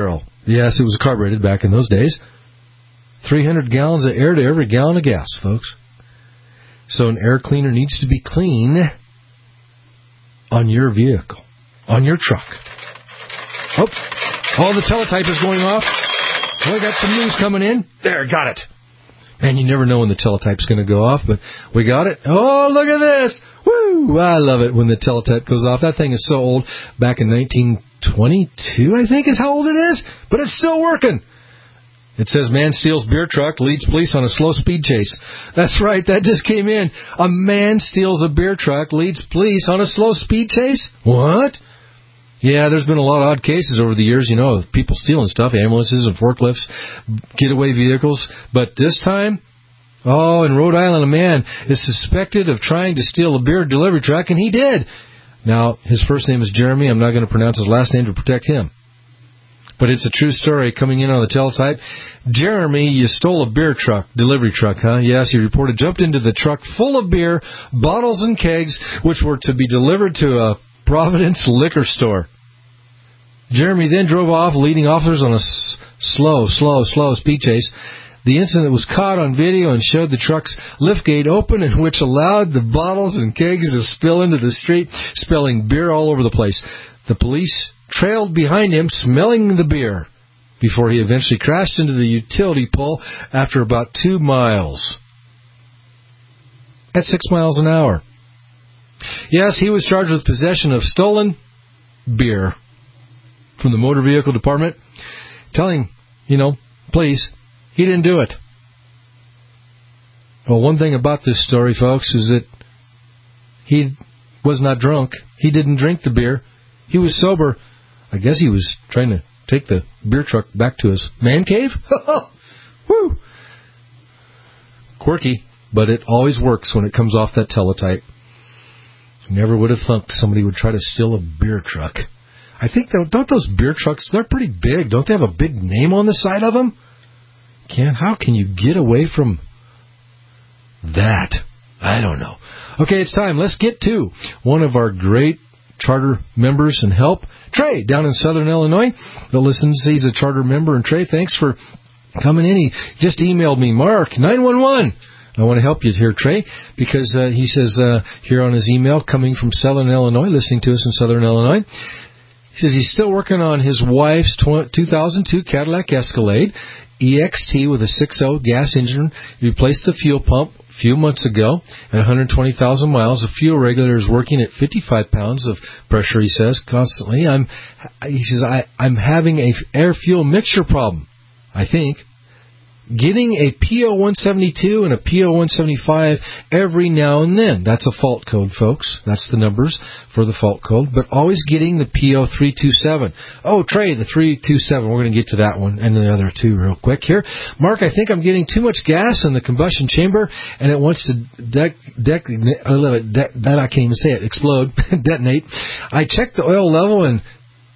Yes, it was carbureted back in those days. three hundred gallons of air to every gallon of gas, folks. So an air cleaner needs to be clean on your vehicle, on your truck. Oh, all the teletype is going off. We got some news coming in. There, got it. Man, you never know when the teletype's going to go off, but we got it. Oh, look at this. Woo! I love it when the teletype goes off. That thing is so old. Back in nineteen twenty-two, I think is how old it is, but it's still working. It says, man steals beer truck, leads police on a slow speed chase. That's right, that just came in. A man steals a beer truck, leads police on a slow speed chase? What? Yeah, there's been a lot of odd cases over the years, you know, of people stealing stuff, ambulances and forklifts, getaway vehicles. But this time, oh, in Rhode Island, a man is suspected of trying to steal a beer delivery truck, and he did. Now, his first name is Jeremy. I'm not going to pronounce his last name to protect him. But it's a true story coming in on the teletype. Jeremy, you stole a beer truck, delivery truck, huh? Yes, he reported jumped into the truck full of beer, bottles and kegs, which were to be delivered to a Providence liquor store. Jeremy then drove off, leading officers on a s- slow, slow, slow speed chase. The incident was caught on video and showed the truck's liftgate open, and which allowed the bottles and kegs to spill into the street, spilling beer all over the place. The police trailed behind him, smelling the beer, before he eventually crashed into the utility pole after about two miles. At six miles an hour. Yes, he was charged with possession of stolen beer from the motor vehicle department, telling, you know, please, he didn't do it. Well, one thing about this story, folks, is that he was not drunk. He didn't drink the beer. He was sober. I guess he was trying to take the beer truck back to his man cave. Woo! Quirky, but it always works when it comes off that teletype. Never would have thought somebody would try to steal a beer truck. I think, don't those beer trucks, they're pretty big. Don't they have a big name on the side of them? Can't, how can you get away from that? I don't know. Okay, it's time. Let's get to one of our great charter members and help. Trey, down in Southern Illinois, that listens. He's a charter member. And Trey, thanks for coming in. He just emailed me, Mark, nine one one. I want to help you here, Trey, because uh, he says uh, here on his email, coming from Southern Illinois, listening to us in Southern Illinois, he says he's still working on his wife's two thousand two Cadillac Escalade E X T with a six point oh gas engine. He replaced the fuel pump a few months ago at one hundred twenty thousand miles. The fuel regulator is working at fifty-five pounds of pressure, he says, constantly. I'm, he says, I, I'm having a air-fuel mixture problem, I think. Getting a P O one seventy-two and a P O one seventy-five every now and then. That's a fault code, folks. That's the numbers for the fault code. But always getting the P O three twenty-seven. Oh, Trey, the three twenty-seven. We're going to get to that one and the other two real quick here. Mark, I think I'm getting too much gas in the combustion chamber, and it wants to dec- dec- I love it, de- that I can't even say it, explode, detonate. I checked the oil level and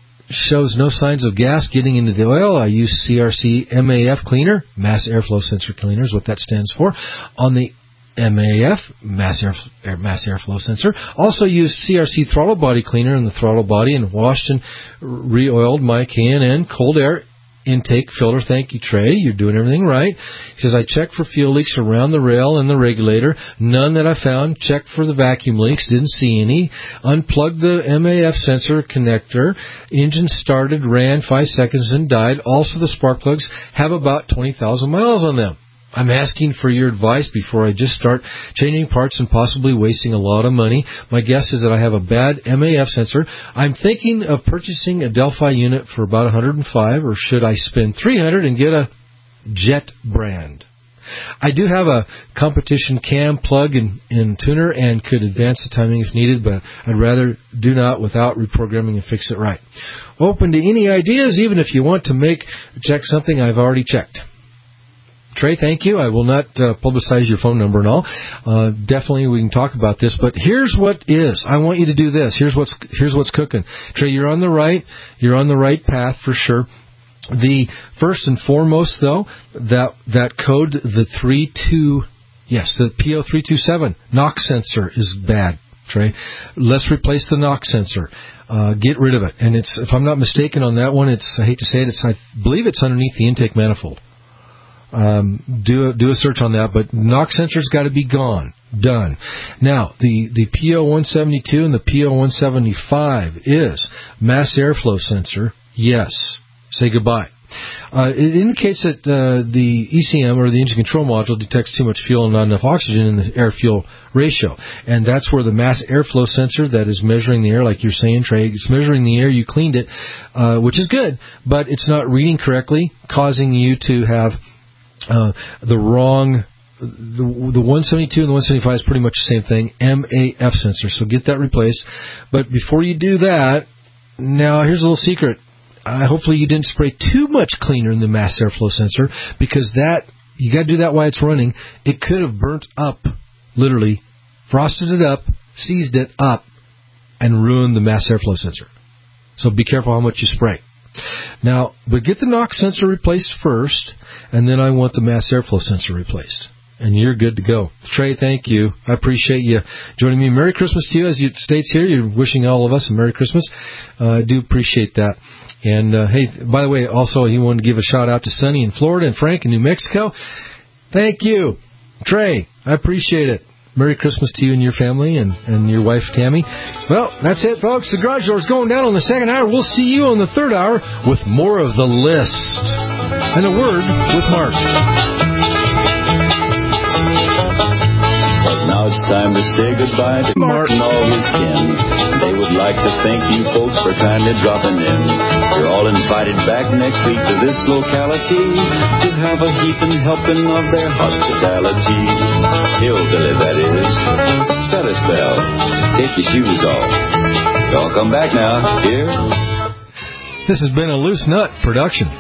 shows no signs of gas getting into the oil. I use C R C M A F cleaner, mass airflow sensor cleaner is what that stands for, on the M A F, mass, air, mass airflow sensor. Also used C R C throttle body cleaner in the throttle body and washed and re-oiled my K and N cold air intake filter. Thank you, Trey. You're doing everything right. He says, I checked for fuel leaks around the rail and the regulator. None that I found. Checked for the vacuum leaks. Didn't see any. Unplugged the M A F sensor connector. Engine started, ran five seconds, and died. Also, the spark plugs have about twenty thousand miles on them. I'm asking for your advice before I just start changing parts and possibly wasting a lot of money. My guess is that I have a bad M A F sensor. I'm thinking of purchasing a Delphi unit for about one hundred five dollars, or should I spend three hundred dollars and get a Jet brand? I do have a competition cam plug and, and tuner and could advance the timing if needed, but I'd rather do not without reprogramming and fix it right. Open to any ideas, even if you want to make check something I've already checked. Trey, thank you. I will not uh, publicize your phone number and all. Uh, definitely we can talk about this, but here's what is. I want you to do this. Here's what's here's what's cooking. Trey, you're on the right. You're on the right path for sure. The first and foremost, though, that that code, the three two, yes, the P O three twenty-seven knock sensor is bad. Trey. Let's replace the knock sensor. Uh, get rid of it. And it's, if I'm not mistaken on that one, it's, I hate to say it, it's, I believe it's underneath the intake manifold. Um, do a, do a search on that, but knock sensor's got to be gone. Done. Now, the, the P O one seventy-two and the P O one seventy-five is mass airflow sensor. Yes. Say goodbye. Uh, it indicates that uh, the E C M, or the engine control module, detects too much fuel and not enough oxygen in the air-fuel ratio. And that's where the mass airflow sensor that is measuring the air, like you're saying, Trey, it's measuring the air, you cleaned it, uh, which is good, but it's not reading correctly, causing you to have uh, the wrong... The, the one seventy-two and the one seventy-five is pretty much the same thing, M A F sensor, so get that replaced. But before you do that, now here's a little secret. Uh, hopefully you didn't spray too much cleaner in the mass airflow sensor, because that, you got to do that while it's running. It could have burnt up, literally, frosted it up, seized it up, and ruined the mass airflow sensor. So be careful how much you spray. Now, but get the knock sensor replaced first, and then I want the mass airflow sensor replaced. And you're good to go. Trey, thank you. I appreciate you joining me. Merry Christmas to you. As it states here, you're wishing all of us a Merry Christmas. Uh, I do appreciate that. And, uh, hey, by the way, also, he wanted to give a shout-out to Sonny in Florida and Frank in New Mexico. Thank you. Trey, I appreciate it. Merry Christmas to you and your family and, and your wife, Tammy. Well, that's it, folks. The Garage Door's going down on the second hour. We'll see you on the third hour with more of The List. And a word with Mark. Now it's time to say goodbye to Mark and all his kin. They would like to thank you folks for kindly dropping in. You're all invited back next week to this locality to have a heaping helping of their hospitality. Hillbilly, that is. Set a spell. Take your shoes off. Y'all come back now. Here. This has been a Loose Nut production.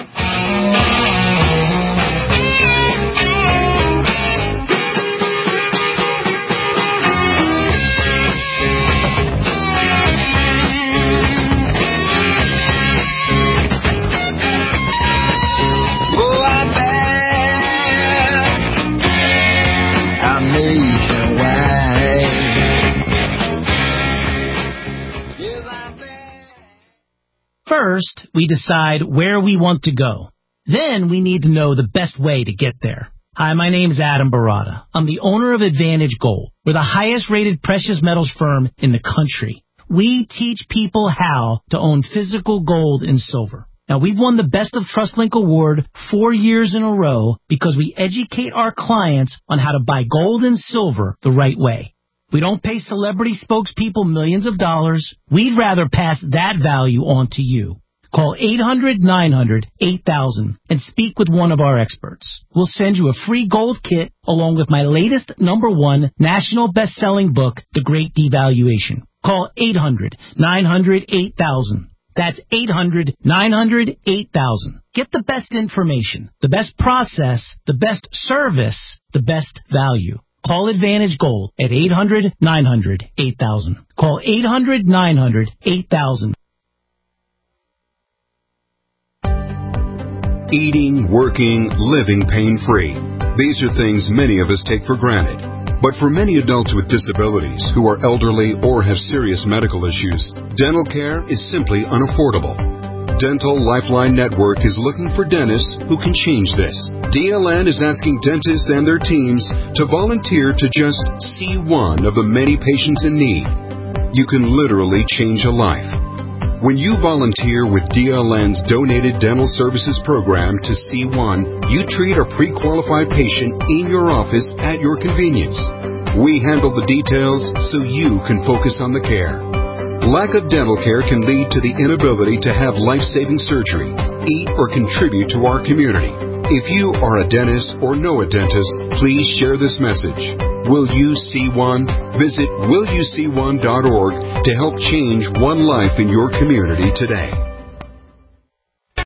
First, we decide where we want to go. Then we need to know the best way to get there. Hi, my name's Adam Barada. I'm the owner of Advantage Gold. We're the highest rated precious metals firm in the country. We teach people how to own physical gold and silver. Now, we've won the Best of TrustLink Award four years in a row because we educate our clients on how to buy gold and silver the right way. We don't pay celebrity spokespeople millions of dollars. We'd rather pass that value on to you. Call eight hundred nine hundred eight thousand and speak with one of our experts. We'll send you a free gold kit along with my latest number one national best-selling book, The Great Devaluation. Call eight hundred nine hundred eight thousand. That's eight hundred nine hundred eight thousand. Get the best information, the best process, the best service, the best value. Call Advantage Gold at eight hundred nine hundred eight thousand. Call eight hundred nine hundred eight thousand. Eating, working, living pain-free. These are things many of us take for granted. But for many adults with disabilities who are elderly or have serious medical issues, dental care is simply unaffordable. Dental Lifeline Network is looking for dentists who can change this. D L N is asking dentists and their teams to volunteer to just see one of the many patients in need. You can literally change a life. When you volunteer with D L N's Donated Dental Services Program to C one, you treat a pre-qualified patient in your office at your convenience. We handle the details so you can focus on the care. Lack of dental care can lead to the inability to have life-saving surgery, eat, or contribute to our community. If you are a dentist or know a dentist, please share this message. Will You See One? Visit will you see one dot org to help change one life in your community today.